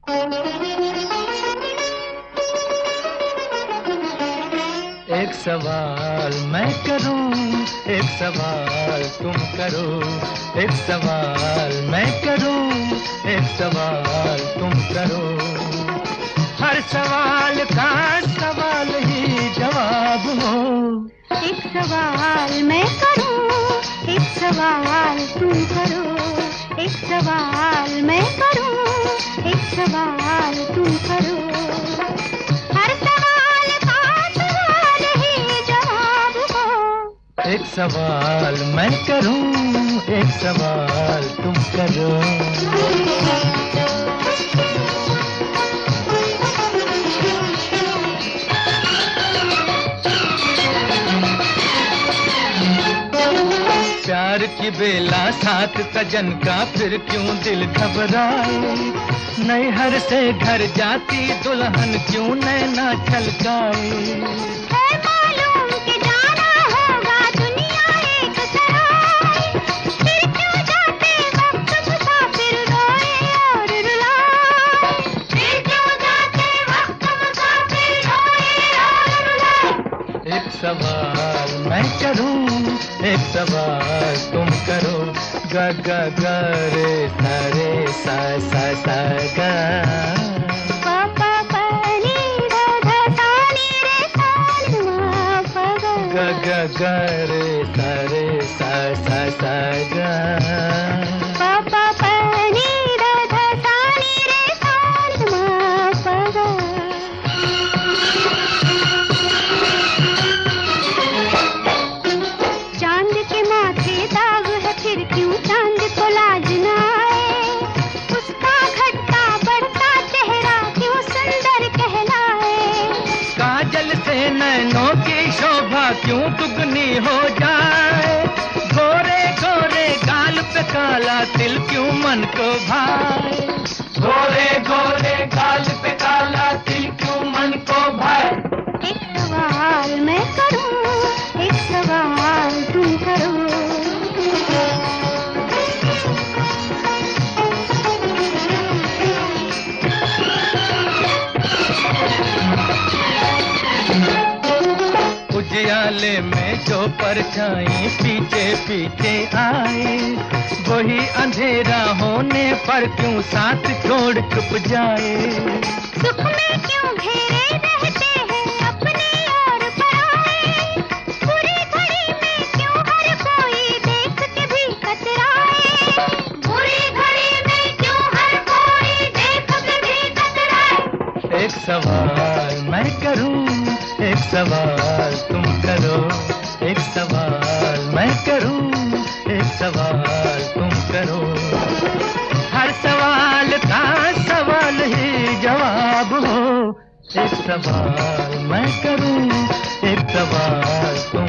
एक सवाल मैं करूं, एक सवाल तुम करो। एक सवाल मैं करूं, एक सवाल तुम करो। हर सवाल का सवाल ही जवाब हो। एक सवाल मैं करूं, एक सवाल तुम करो। एक सवाल मैं करूं, एक सवाल तुम करो। हर सवाल का सवाल ही जवाब हो। एक सवाल मैं करूं, एक सवाल तुम करो। प्यार की बेला साथ सजन का, फिर क्यों दिल घबराए। नैहर से घर जाती दुल्हन क्यों नैना छलकाए। है मालूम कि जाना होगा दुनिया एक सराय, फिर क्यों जाते वक्त मुसाफिर रोए और रुलाए। फिर क्यों जाते वक्त मुसाफिर रोए और रुलाए। एक सवाल मैं करूं, एक सवाल तुम करो। ग ग ग रे सा रे सा सा सा गा। प प प नी ध ध सा नी रे सा नी मा प ग। ग ग ग रे सा रे सा सा सा गा। प प प नी ध ध सा नी रे सा नी मा प ग। चांद के माथे दाग है, फिर क्यों चांद को लाज न आए। उसका घटता बढ़ता चेहरा क्यों सुंदर कहलाए। काजल से नैनों की शोभा क्यों दुगनी हो जाए। गोरे गोरे गाल पे काला तिल क्यों मन को भाए। गोरे गोरे गाल पे काला तिल क्यों मन को भाए। एक सवाल मैं करूं, एक सवाल तुम करो। उजियाले में जो परछाई पीछे पीछे आए, वही अंधेरा होने पर क्यों साथ छोड़ चुप जाए। सुख में क्यों घेरे रहते हैं अपने और पराए। बुरी घड़ी में क्यों हर कोई देख के भी कतराए। बुरी घड़ी में क्यों हर कोई देख के भी कतराए। एक सवाल मैं करूं, एक सवाल तुम करो। एक सवाल मैं करूं, एक सवाल तुम करो। हर सवाल का सवाल ही जवाब हो। एक सवाल मैं करूं, एक सवाल तुम